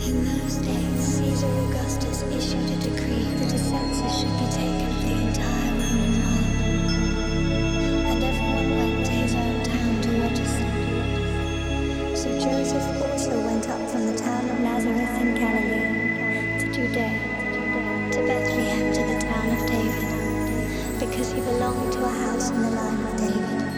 In those days, Caesar Augustus issued a decree that a census should be taken of the entire Roman mob, and everyone went to his own town to register. So Joseph also went up from the town of Nazareth in Galilee to Judea, to Bethlehem, to the town of David, because he belonged to a house in the line of David.